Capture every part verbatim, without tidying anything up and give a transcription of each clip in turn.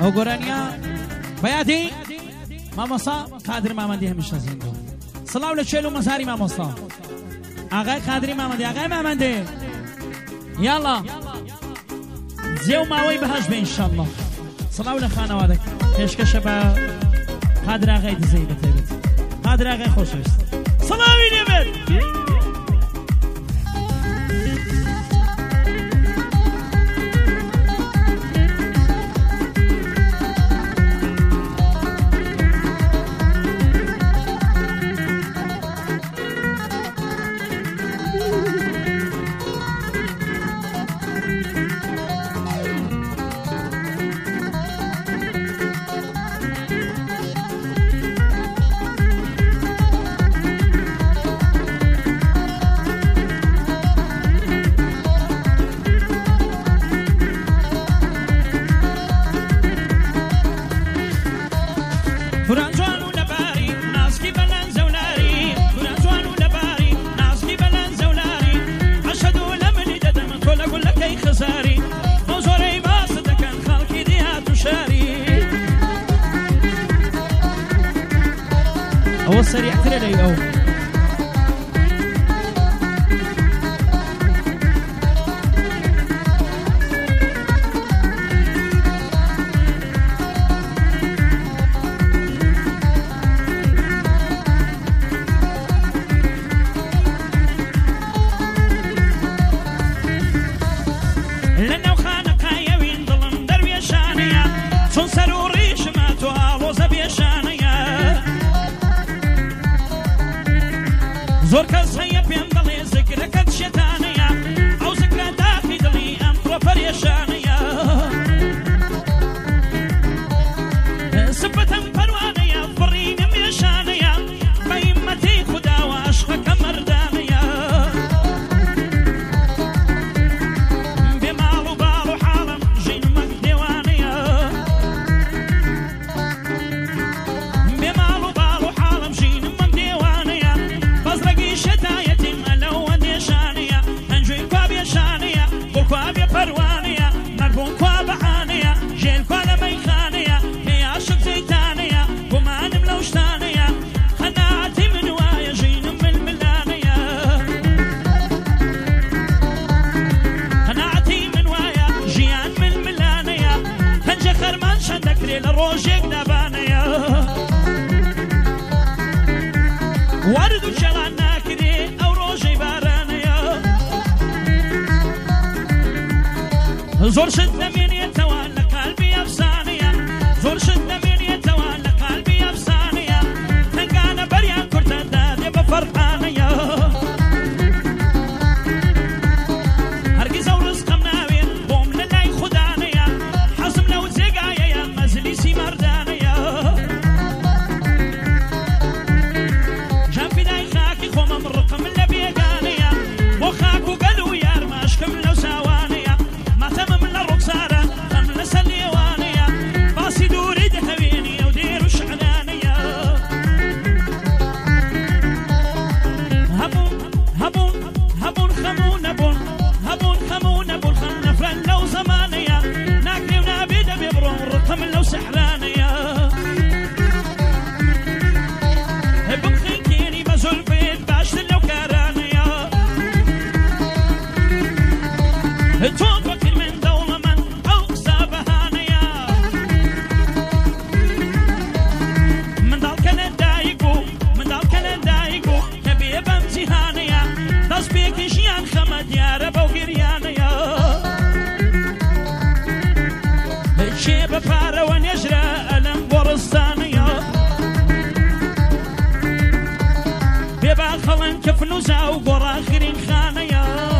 ئەو گۆرانیا بەیادی مامۆستا قادر مامەندی هەمیشە زیندوو سڵاو لە چێل و مەزاری مامۆستا ئاغای قادری مامەندی ئاغای مامەندی یاڵا جێ و ماوەی بەهەش بێ ئینشەڵڵا سڵاو لە خانەوادەک پێشکەشە بە قادر ئاغای دزەی بەتایبەت قادر ئاغای خۆشەویست سڵاوی لێبێت هو السريع ترى لي أو لأنه خانق يوين ظلم دربي شانية صنصر وريش ما توالوز بيشانية زور کەس هەیە پێم دەڵێ زگرەکەت شێتانەیە ئەو زگرە داخی دڵی ئەم تۆ پەرێشانەیە سبەتەم پەروانەیە فڕی نەمێشانەیە بە هیممەتی خوداوە عەشقەکە مەردانەیە بێ ماڵ و باڵ و حاڵم ژینمەک دێوانەیە بێ ماڵ و باڵ و حاڵم ژینمەک دێوانەیە شتایەتیم ئەلەوە دێشانەیە هەنجوی کوا بێشانەیە بۆ کوا بێ پەروانەیە مەربوون کوا بەعانەیە ژێل کوا لە مەیخانەیە پێی عاشق زەیتانەیە گومانم لەو شتانەیە قەناعەتی من وایە ژینم ململانەیە قەناعەتی من وایە ژیان ململانەیە پەنجە خەرمان شەن دەکرێ لە ڕۆژێک دابانەیە وارد و جەڵان ناکرێ ئەو ڕۆژەی بارانەیە زۆر شت دەمێنێتەوە لە قالبی ئەفسانەیە زۆر شت دەمێنێتەوە لە قالبی ئەفسانەیە تەنگانە بەریان کورتە دادێ بە فەرقانەیە هەرگیز ئەو ڕزقم ناوێت بۆم لە لای خودانەیە حەزم لەو جێگایەیە مەجلیسی مەردانەیە خۆمەم ڕقم لە بێگانەیە بۆ خاک و گەل و یارماشکم لەو چاوانەیە ماتەمم لە ڕوخسارە ئەم لەسەر لێوانەیە باسی دووری دەهەوێنی ئەو دێر و شعلانەیە هەبوون هەبوون هەبوون خەموو نەبوون هەبوون خەموو نەبوون خەم نەفرەن لەو زەمانەیە ناکرێ و نابێ دەبێ بڕۆم ڕقم لەو سەحرانەیە بخێنی بە زولفێت باشتر لەو کارانەیە تۆ فەقیر من دەوڵەمەند ئەو قسە بەهانەیە منداڵکە لە دایک و منداڵکە لە دایک و کە بێ بەم جیهانەیە دەست پێکی ژیان خەمە دیارە بەو گریانەیە چێ بە پارەوە نێژرە ئەلەم بۆ ڕستانەیە بێبا خەڵەن کە فنووزا و گۆڕاخرین خانەیە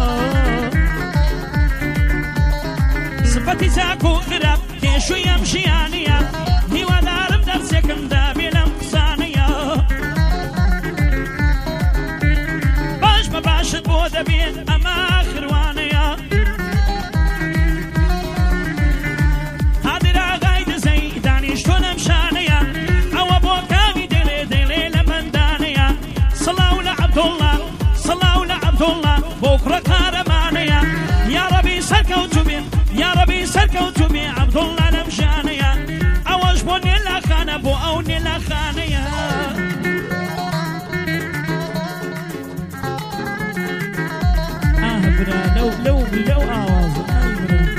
سبەتی چاک و خراپ کێشوی ئەم ژیانەیە هیوادارم دەرسێکم دابێ لەم قسانەیە باش بە باشت بۆ دەبێت ئەمە ئاخروانەیە قادر ئاغای دزەی دانیشتۆ لەم شانەیە ئەوە بۆ کاوی دەڵێ دەڵێ لە مەندانەیە سڵاو لە عەبدوڵڵا سڵاو لە عەبدوڵڵا بۆ کوڕە قارەمانەیە یا ڕەبی سەرکەوتوو بێ یا ڕەبی سەرکەوتوو بێ عەبدوڵڵا لەم ژانەیە برا لو لو لو آواز أي برا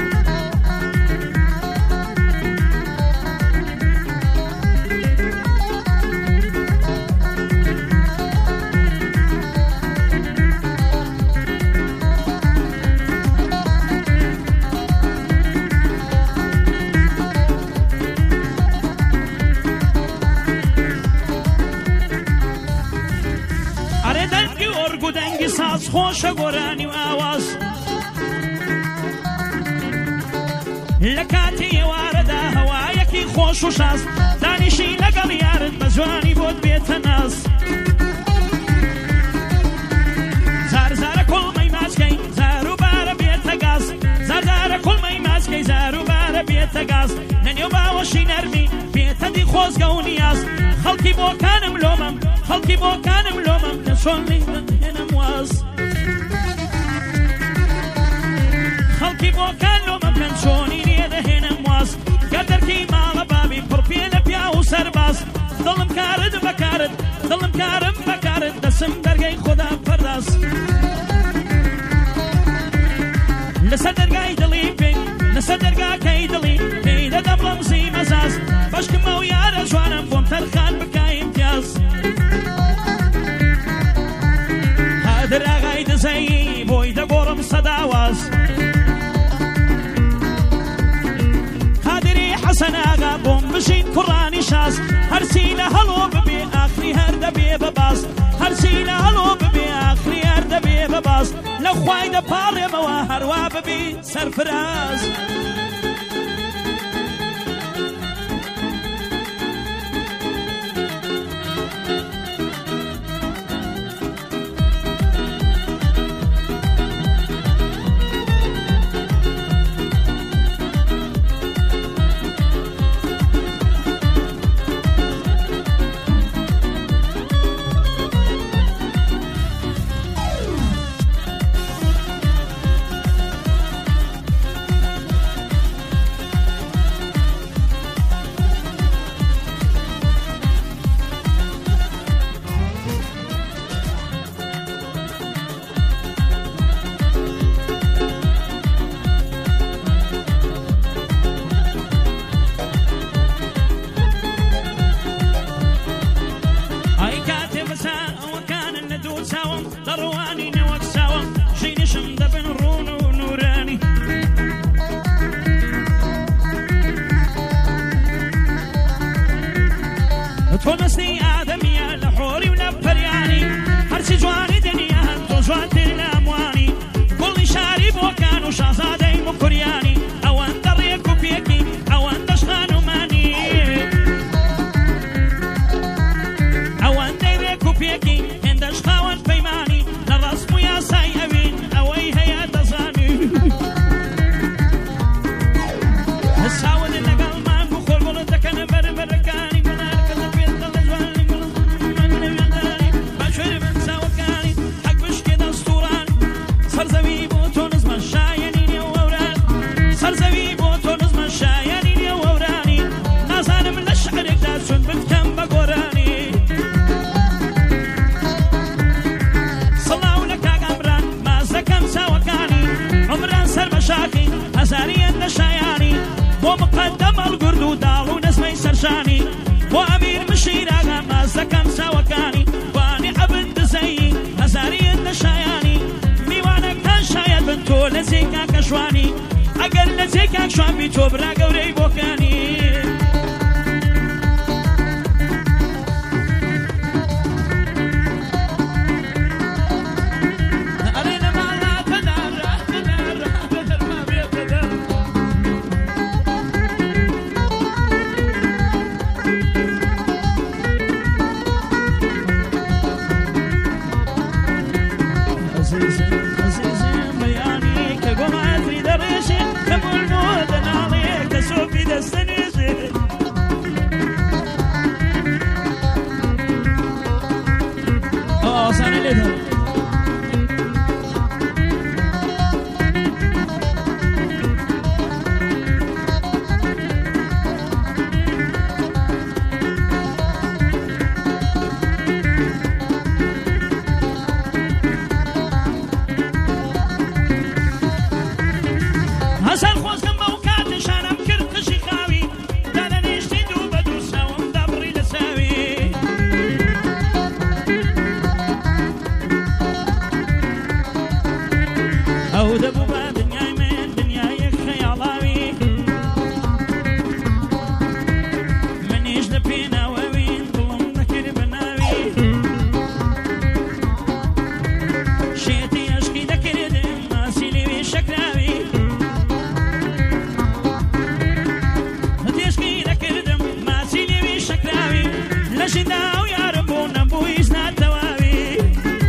ساز خوش گرانی و آواز لکاتی وارد هوا یکی خوش و شاز دانشی لگل یارد بزوانی بود بیت ناز زار زار کل می ماسکی زارو بار بیت گاز زار زار کل می ماسکی زارو بار بیت گاز ننیو باوشی نرمی بیت دی خوز گونیاز خلکی بو کانم لومم خلکی بو کانم لومم کشونی هنم واز خلکی بو کان لومم کشونی نیده هنم واز قدر کی مال بابی پرپیل پیا و سرباز دلم کارد بکارد دلم کارم بکارد دسم درگی خدا پرداز لسه درگای دلی بی لسه درگای کی دلی کی دم رمزی مزاز باشکم او یار جوانم بوم ترخان بکای امتیاز هادر آغای دزایی بوی دا گورم صداواز هادری حسن آغا بوم بشین قرآنی شاز هر سیل هلو ببی آخری هر دبی بباز هر سیل هلو ببی آخری هر دبی بباز لو خواهی دا پاری موا هر وا ببی سرفراز تونسني آدمية لحوري ونبرياني هرسي جواني دنيا هنتو جوانتي الأمواني كل شاري بوكان وشازادي مكرياني أو أنت ريكو بيكي أو أنت شغانو ماني أو أنت ريكو بيكي هند شغاوان بيماني لرسمو يا ساي أمين أوي هيا تزاني الساود اللي قلمان بخور بلدك أنا بربركاني هزاري النشاياني ومقدم القرد ودال ونسمي سرشاني وأمير مشير آغا مازكم ساوكاني واني عبد زيي هزاري النشاياني ميوانا كان شايد بنتو لزيكا كشواني أقل لزيكا كشوان بيتو برا قوري بوكاني او دبو با دنیای من دنیای خیالاوی منیش لپیناوین دلم نکر بناوی شیطی عشقی دکردم ماسی لیوی شکراوی هتی عشقی دکردم ماسی لیوی شکراوی لشنداو یارم بو نبویش نتواوی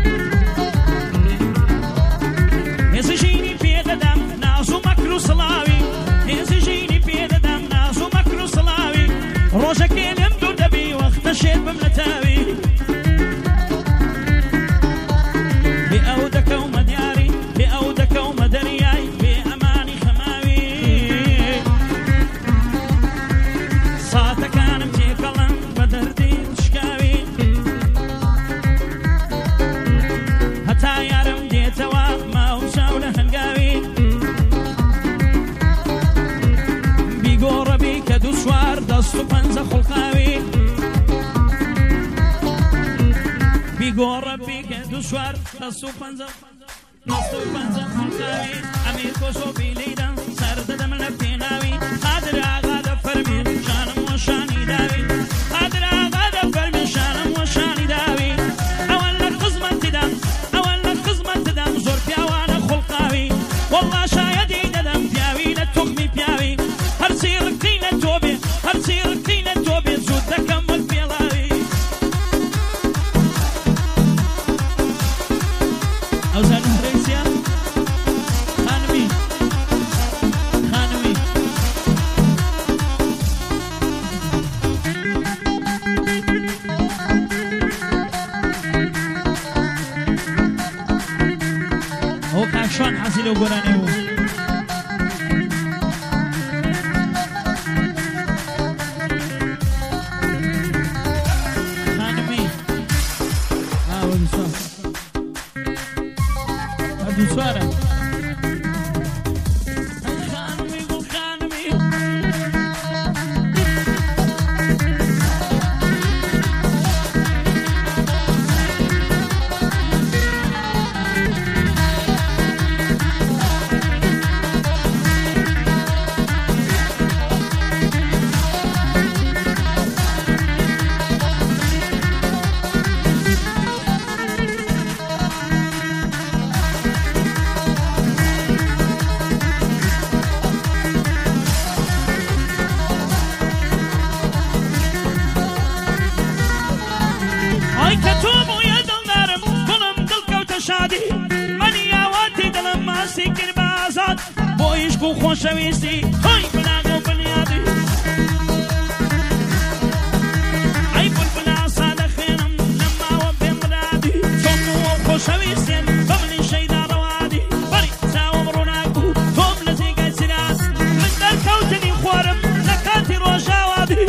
ازجيني بيددم نازو مكرو صلاوي ازجيني بيددم نازو مكرو صلاوي روجك يلم دبي وقت شيت بملتاوي بأودك ومدياري بأودك ومدرياي بأماني خماوي صاتك أنا متيقلن بدردي شكاوي هتا يارم ديتوا ما وشاوله هنقاوي بيقور بيك دوشوار دستو پنزا خلقاوي بيقور بيك دوشوار دستو پنزا دستو پنزا خلقاوي امير كوشو بيليدن سرد دم لبيناوي قادر آغا دفرمي شانم وشاني داوي قادر آغا دفرمي شانم وشاني داوي اول قزمت دم اول قزمت دم زور بياوانا خلقاوي والله شايدي دم بياوي لتوخمي بياوي هرسي ركتينا توبي هرسي ركتينا توبي زود دكمل بيلاوي اوزان هريسيا خانمي خانمي هو كاشون حسيلو قرانيو خانمي اه ودوسوار ودوسوار خانمي قول خانمي اي كتوم ويا دلنارم كلهم دلك وتشادي مني يا واتي دلم ما سكر بازاد بويشكو خوشويستي هاي بلاغو بنيادي اي بلبلا صادخينم لما وبين مرادي صمو خوشويستي بملي شيدا روادي بري ساو مروناكو توم لزيقا سراس من دركوتني خوارم لكاتي روشاوادي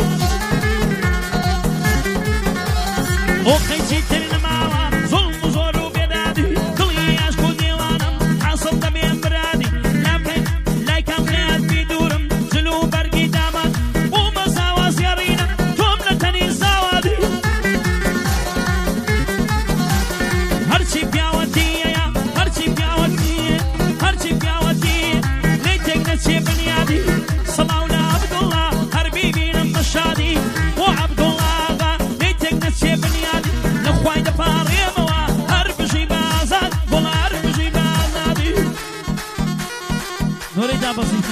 وخيتي ترنماوا ظلم زورو بيدادي كلي عشقو ديوانم حاصل دبيان برادي لابكي لايكام خيات بيدورم زلو برقي دامات ومساوا سيارينا توم لتني ساوادي هرشي بياوتي يا هرشي بياوتي هرشي بياوتي ليتك نسي بنيادي صلاونا عبد الله هربي بينا مشادي وعبد الله غا ليتك نسي بنيادي لخواي دفاري موا هربجي بازاد ولا هربجي بازادي نوري دا بسيطة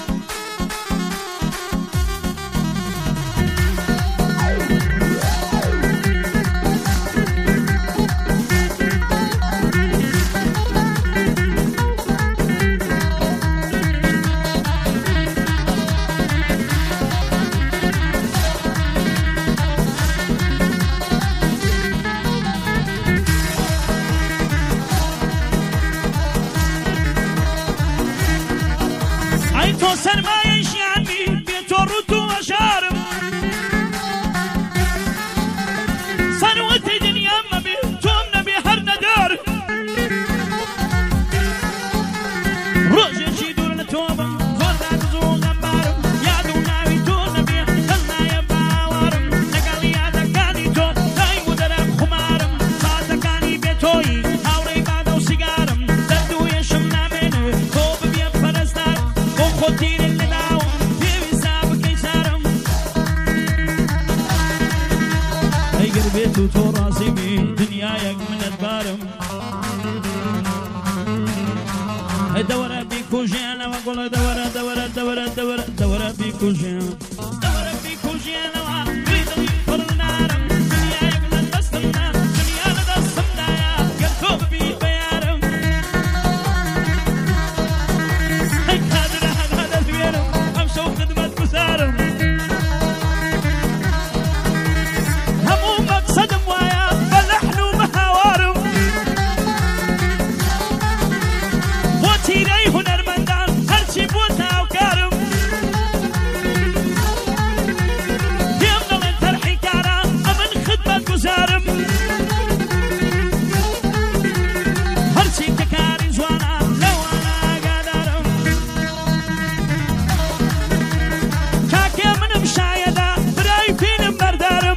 اي تو سرمايش يعني بيتو ردو وشارم صنوة دنيا ما بيتوم نبي هرنا دار رجل شي دور لتوبم زور ذاك زور غمبارم يا دوناوي تو نبي خلنا يا باورم نقال يا دكاني تو داي مدرم خمارم صادقاني بيتوي هاوري بعدو سيجارم ددو يشمنا منه بيكوجينا وقول دورة دورة دورة دورة دورة بيكوجينا دورة بيكوجينا وعيد يفر نارم دنيا يقلن دستنا دنيا لدستنا يا قلتوب بيبيارم هيك هذا هذا البيارم أمشوا خدمة مسارم همو مقصد موايا فلحنو مهوارم وتيري هنرمندان هرشي بوتا وكارم يفضل انت الحكارة امن خدمة جزارم هرشي ككاري زوانا لو انا قادرم كاكي من مشايدة براي فين مردارم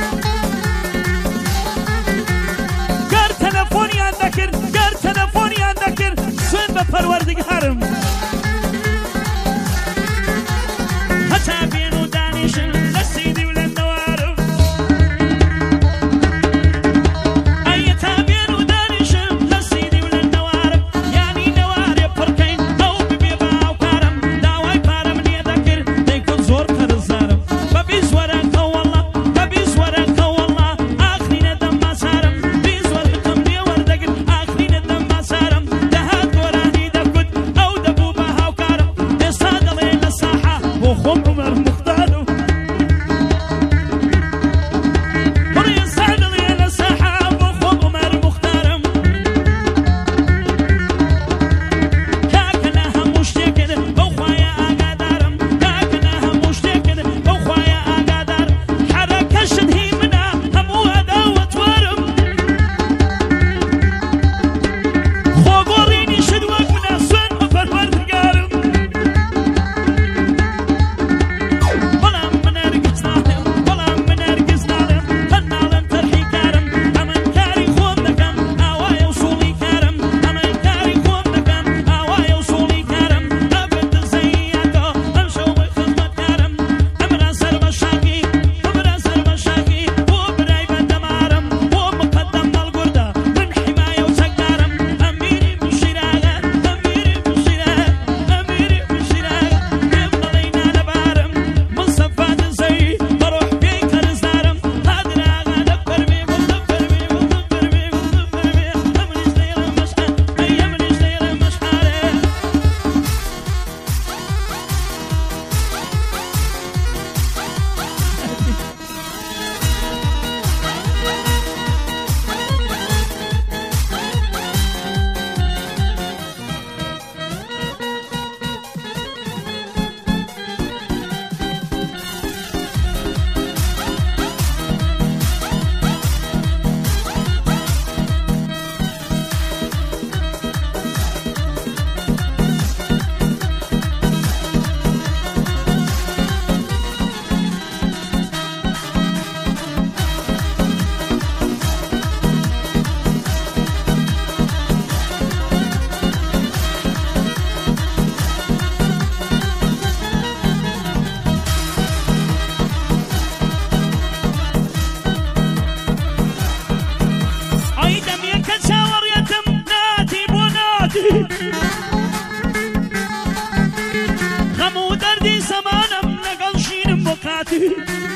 قار تلفوني عندكر قار تلفوني عندكر سوين بفروردقارم حتى بينو دانيشن لسيدي ولن دوارم أي تابينو دانيشن لسيدي ولن دوارم يعني دواري بركين أو ببيبا وكارم داواي بارم نيذكر ديكون زور كرزارم ببيز ورنك والله ببيز ورنك والله آخرين الدم ما سارم بيز ورنكم ني وردقر آخرين الدم ما سارم دهات وراني دكت أو دبوبها وكارم بصادل إلى الساحة وخم عمر مختارم بري صادل إلى الساحة وخم عمر مختارم كاكناها مشتكر بوخايا أقادارم كاكناها مشتكر بوخايا أقادار حركة شدهي منها همو أداوة ورم خوغوريني شدوك منها سن بفروردقارم بلا من أرقص نالم بلا من أرقص نالم خنالم ترحي كارم أمن كاري خوم دكم هواي وصولي كارم أمن كاري خوم دكم هواي وصولي كارم أبد زيادة أمشو بخدمة كارم أمر أسر بشاكي أمر أسر بشاكي وبراي بدمارم ومقدم القردة من حماية وسكارم أميري بشراغة أميري بشراغة أميري بشراغة يفضلينا نبارم من صفات زي بروح بيك رزارم هادراغة دبر بي ودبر بي ودبر بي ودبر بي أمري جدير مشحر أي أمري جدير مشحر أي دم يكسر يتم ناتي بناتي غمو دردي سمانم لقل شين بكاتي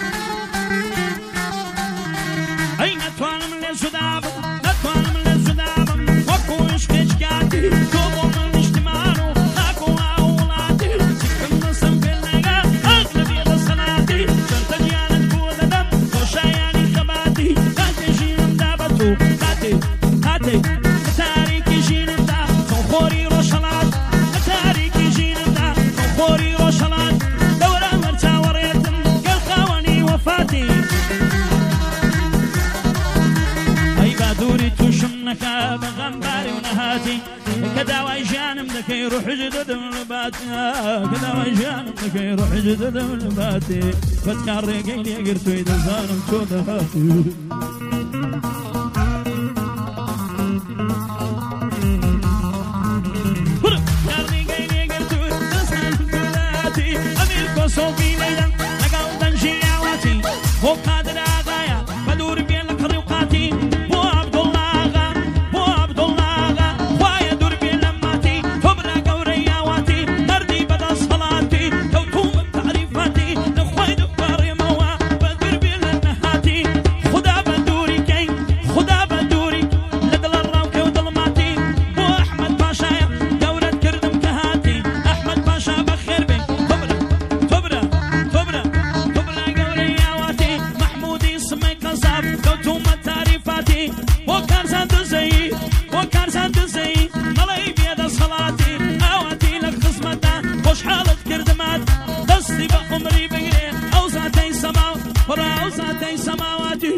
أي نتوانم للزداب نتوانم للزداب وكو إشكشكاتي كوبو من اجتماعو هاكو أولاتي سكم نصم في اللقاء أغلبية الصلاتي شرط جيانت بود دم وشاياني خباتي هاتي جينم دابتو هاتي هاتي تاريكي جينم دا صنخوري روشلات تاريكي جينم دا صنخوري روشلات دورة مرتا وريتم قل خواني وفاتي أي بادوري توشمنكا بغنباري ونهاتي كداوي جانم دكي روح جدد من باتي كداوي جانم دكي روح جدد من باتي فتكار ريقيني قرتو إذا زانم تودهاتي صوفي ليلا لقاو دنجي عواتي هو قادر آغايا بدور بين القريقاتي بو عبد الله آغا بو عبد الله آغا خوايا دور بين لماتي فبرا قوري سماواتي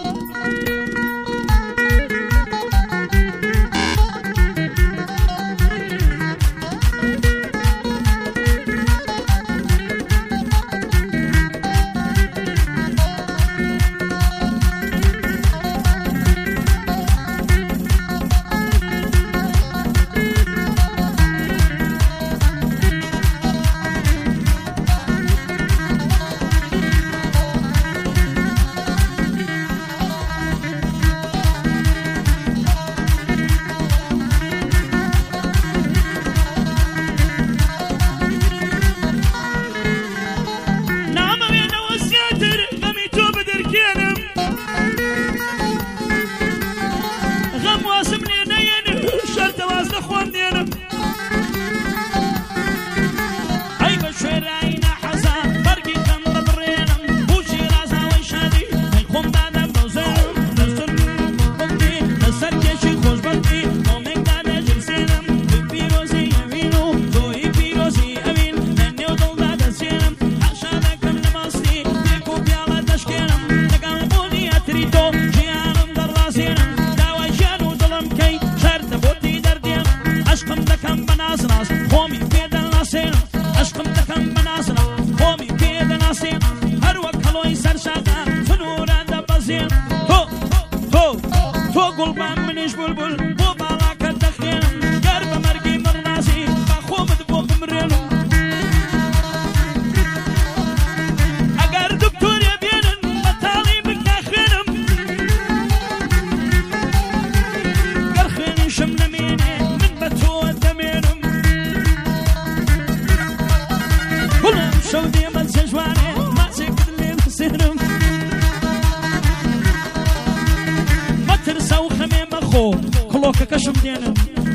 كشم دينم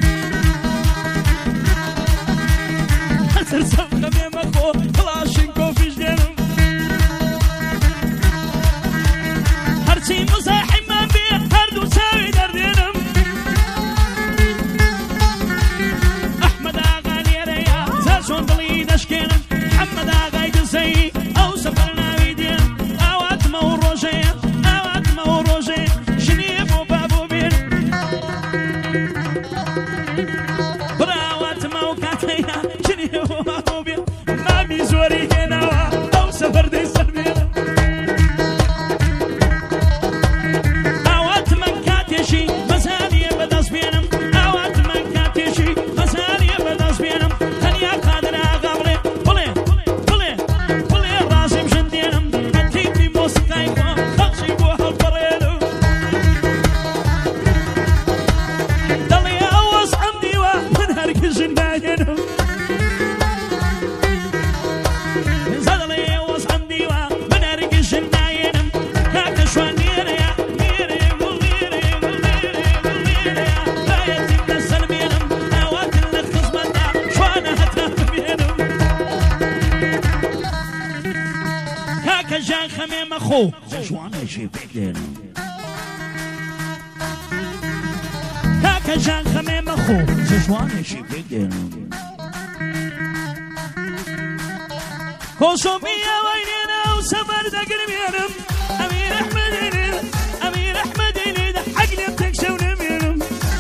ترسم خميم اخو كلاشينكوف في جدينم هرشي مزاحم ما بيه هردو ساوي دردينم احمد اغا ليريا زاشون ضلي دشكينم محمد اغا يدزي او سفرنا بيدينم اوات موروجي اوات موروجي شنيب وبابو بين براوات موكاتينا شنيب وبابو بين مامي زوري هنا او سفر دي سردينم اوات منكاتيشي مساني بداس بينم اوات منكاتيشي مساني بداس بينم تنيا قادر اغامري بلي بلي بلي راسي مشندينم متيبي موسيقى خلصي بوها البرينو دلي اوص عندي ومن هركز الناينم زدلي اوص عندي ومن هركز الناينم هاك شوانير يا ميري مغيري مغيري مغيري لا يتم السلمينم اوات اللخص منا شوانا هتهب بينم هاك جان خميم اخو شوانا يشي بيدينم هاك جان خميم اخو شوانا يشي بيدينم كوسو بيا وينينا وسفر دقر بينم امير احمد يليد امير احمد يليد حقلي بتكشون بينم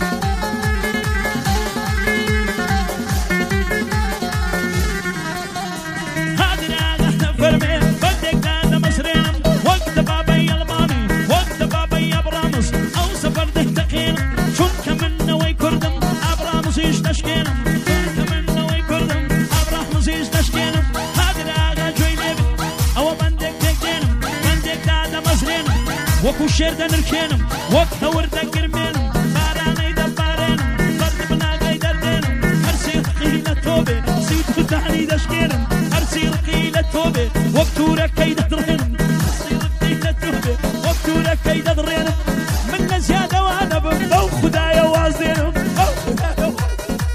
هادي ناغا فرمي بدك دادا مصرينم وقت بابي الماني وقت بابي ابرامس او سفر دهتقينم شنك منا ويكردم ابرامس يش تشكينم شنك منا ويكردم ابرامس يش تشكينم هادي ناغا جوينب او بندك تكينم بندك دادا مصرينم وكو شيردن ركينم وقت ورد قرمينم باراني دبارينم فرد بناغي دردينم هرسي رقيلة توبي سيد فتحني دشكينم هرسي رقيلة توبي وقتو ركي ددرينم هرسي رقيلة توبي وقتو ركي ددرينم من زيادة وانا بمبو خدايا وازدينم او خدايا وازدينم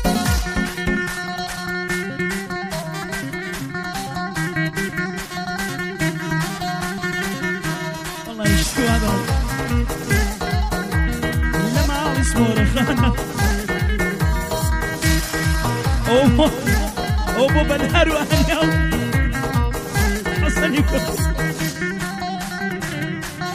والله يشكو هذا لما اسمه رخانة اوه اوه بنهار وانا حسن يكون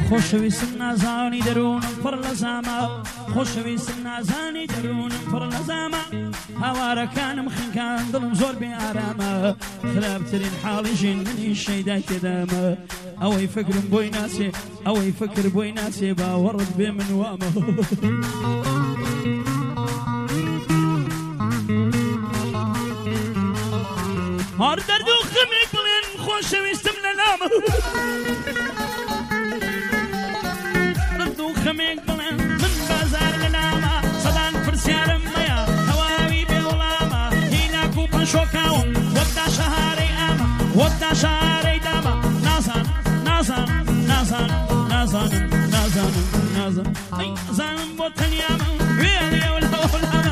خۆشەویستم نازانی دەروونم پڕ لە زامە خۆشەویستم نازانی دەروونم پڕ لە زامە هاوارەکانم خنکان دڵم زۆر بێ ئارامە خراپترین حاڵی ژین منی شەیدای تێدامە ئەوەی فکرم بۆی ناچێ ئەوەی فکر بۆی ناچێ باوەڕت بێ من وامە هەر دەرد و خەمێک بڵێن خۆشەویستم لە نامە دەرد و خەمێک بڵێن من بازار لە نامە سەدان پرسیارم مەیە هەواوی بێوەڵامە هیناک و پەنشۆکاوم وەکدا شەهارەی ئامە وەکدا شەهارەی دامە نازانم نازانم نازانم نازانم نازانم نازانم ئەی زانم بۆ تەنیامە وێڵێ و لەوەڵامە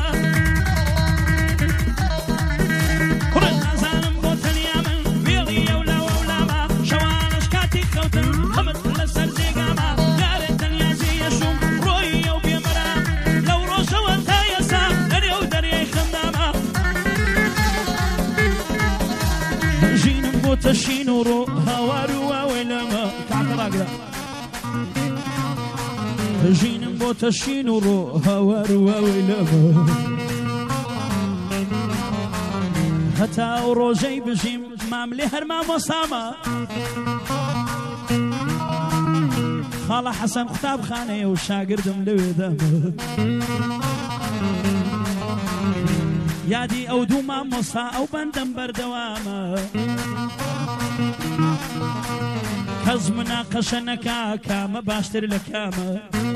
تشين ورو هوارو ويلما تعقراقرا جين بو تشين ورو هوارو ويلما هتا وروجي بجيم ماملي هرما مصاما خاله حسن خطاب خانه وشاگردم لويدم یادی ئەو دوو مامۆستا ئەو بەندەم بەردەوامە کەس مناقەشە نەکا کامە باشتر لە کامە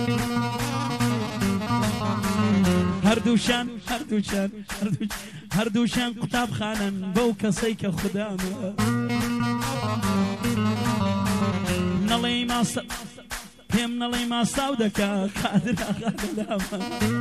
هەردووشان هەردووشان هەردووشان قوتابخانەن بەو کەسەی کە خودامە نەڵێی ماسە پێم نەڵێی ماساو دەکا قادر ئاغا لەلامە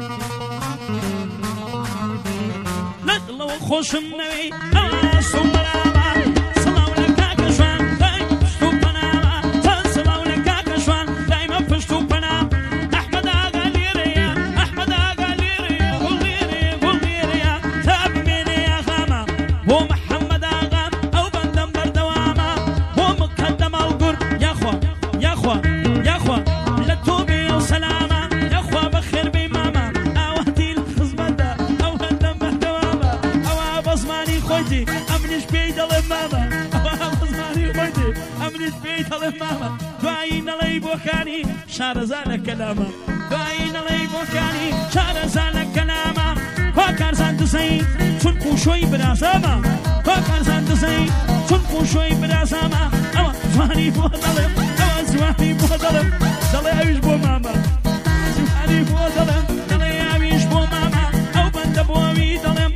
لەو خۆشم نەوەی ئەوە بەرامە سڵاو لە کاکەشوان دای پشت و پەنامە چەند سڵاو لە کاکەشوان دایمە پشت و پەنام ئەحمەد ئاغا لێرەیە ئەحمەد ئاغا لێرەیە گوڵ لێرەیە گوڵ لێرەیە تا بمێنێ یاغامە بۆ محەممەد ئاغام ئەو بەندەم بەردەوامە بۆ مقەدەم ئەڵگور یاخوا یاخوا یاخوا لە تۆ بێ و سەلامە یاخوا بەخێر بێ مامە ئاوەتی لە خزمەتە ئەو هەندەم بەردەوامە خۆیتی ئەمنیش پێی دەڵێ مامە ئەوەزمانی خۆیتی ئەمنیش پێی دەڵێ مامە دوایی نەڵێی بۆکانی شارەزا لە کەلامە دوایی نەڵێی بۆکانی شارەزا لە کەلامە کوا کارزان دزەی چون پوشۆی برازامە کوا کارزان دزەی چون پوشۆی برازامە ئەوە زوانی بۆ دەڵێم ئەوە زوانی بۆ دەڵێم دەڵێ ئەویش بۆ مامە زوانی بۆ دەڵێم دەڵێ ئەویش بۆ مامە ئەو بەندە بۆ ئەوی دەڵێم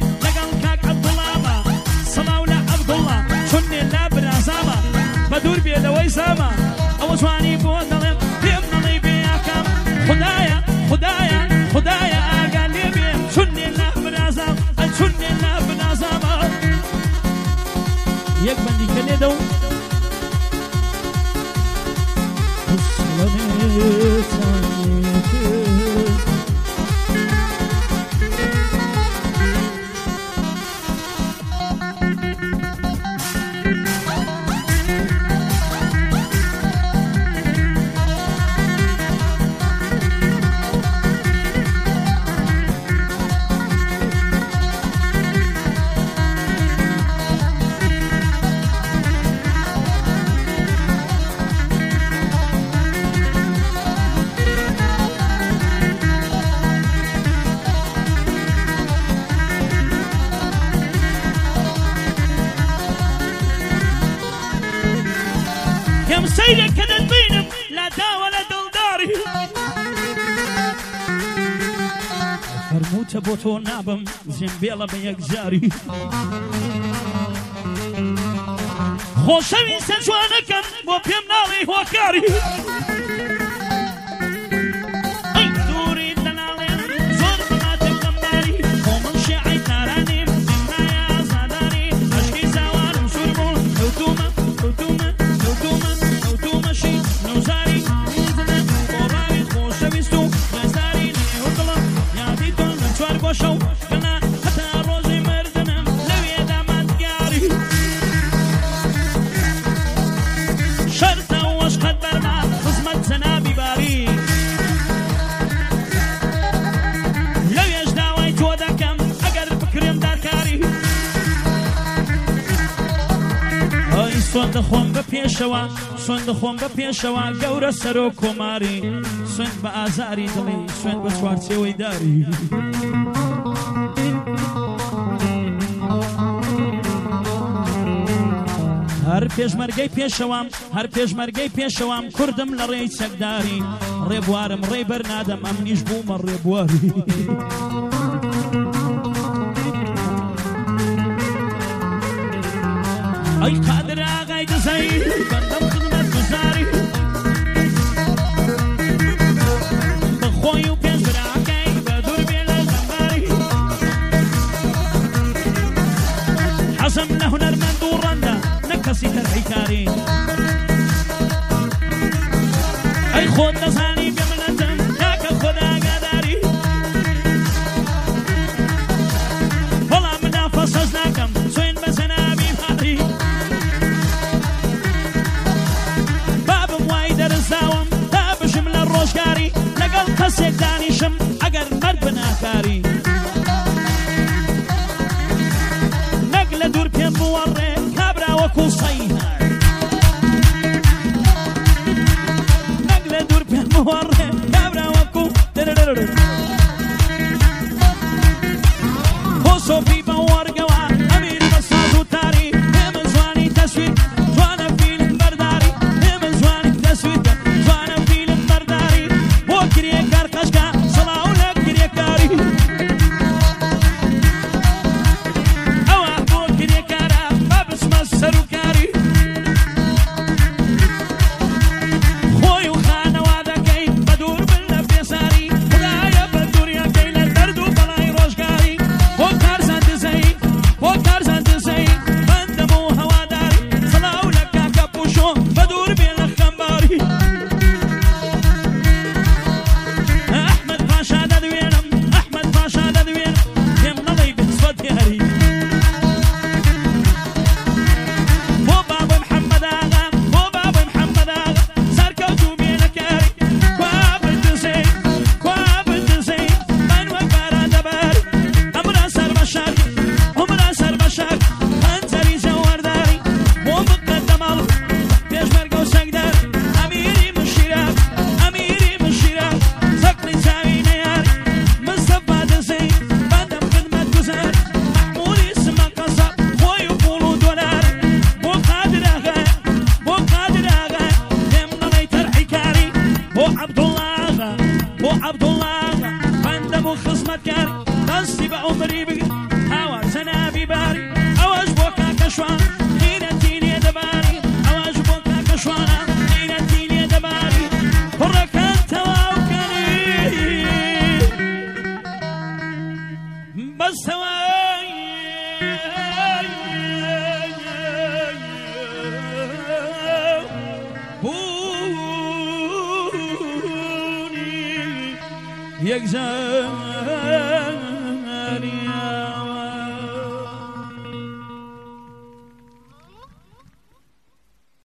بدور بيه لوي ساما او زواني بو دلم بيم نلي بياكم خدايا خدايا خدايا قال لي بيه سني الله بنازم سني الله بنازم يك بندي كلي دو سيدك كذا تبينم لا دا ولا دلداري فرموت بوتو نابم زنبيلا بيك جاري خوشوي سجوانكم وبيم نالي وكاري اي دوري دنالي زور بناتم دمداري ومن شعي تاراني منا زاداري اشكي زوانم شربون اوتوما اوتوما اوتوما نوزاري نزنا وراوي خوشويستو نزاري نهوطلم يادي دون نشوار بوشو كنا حتى روزي مردنم لوي دامات قاري شرطة وش قد برما سۆن دەخۆم بە پێشەوە سۆن دەخۆم بە پێشەوە گەورە سەرۆ کۆماری سوێن بە ئازاری دڵی سوێن بە چوارچێوەی داری هەر پێشمەرگەی پێشەوام هەر پێشمەرگەی پێشەوام کوردم لە ڕێی چەکداری ڕێبوارم ڕێی بەرنادەم ئەم نیش بوومە ڕێبواری ئەی قادر ئاغای دزەی بەندەم خزمەت گوزاری بەخۆی و پێشبراکەی بە دوور بێ لە زەمباری حەزم لە هونەرمەند و ڕەندە نە کەسی تەرحی کاری ئەی خۆت دەزانی بێ منەتم ناکە خۆدا ئاگاداری بەڵام منا فەسەز ناکەم سوێن بە زەنابی هاری بابم وای دەرزاوم تا بژم لە ڕۆژگاری لەگەڵ کەسێک دانیشم ئەگەر مەرد بناکاری نەک لە دوور پێم بوەڕێ کابرا وەکوو سەیهار نەک لە دوور پێم بوەڕێ کابرا وەکوو دەرەرەرە بۆ سۆفی بە وەرگەوە ئەمیری بە ساز و تاری ئێمە جوانی تەسویر جوانە فیلم بەرداری ئێمە جوانی تەسویر جوانە فیلم بەرداری بۆ کرێکار قەشکا سەڵاو لە کرێکاری ئەوە بۆ کرێکارە با بچمە سەرۆکاری خۆی و خانەوادەکەی بە دوور بن لە پێساری خدایە بە دووریەکەی لە دەرد و بەڵای ڕۆژگاری بۆ کارزان دزەی بۆ کارزان دزەی بەندەم و هەواداری سەڵاو لە کاکە پوشۆ بە دوور بێ لە خەمباری ئەحمەد پاشا دەدوێنم ئەحمەد پاشا دەدوێنم پێم نەڵێی بچوە دیاری بۆ بابە محەممەد ئاغا بۆ بابە محەممەد ئاغا سەرکەوتوو بێنە کاری کوا بردزەی کوا بردزەی من وەک باران دەباری ئەمرا سەر بە شار ئەمرا سەر بە شار خەنجەری جەوهەرداری بۆ مقدەماڵ پێشمەرگە و سەگدار ئەمیری مشیرات ئەمیری مشیرات سەقلی چاوی نەیاری مستەفا دزەی بەندەم خدمەت گوزار مەحموودی سمە قەسەب خۆی و پوڵ و دۆلار بۆ قادر ئاغا بۆ قادر ئاغا پێم نەڵێی تەرحی کاری بۆ عەبدوڵڵا ئاغا بۆ عەبدوڵڵا ئاغا بەندەم و خزمەتکاری دەستی بە عومری بگر هاوا زەنابی باری ئەوەش بۆ کاکە شوان غیرەتی لێ دەباری ئەوەش بۆ کاکە شوانە غیرەتی لێ دەباری کوڕەکان تەواوکەری بەستەوای بوونی یەک زەریە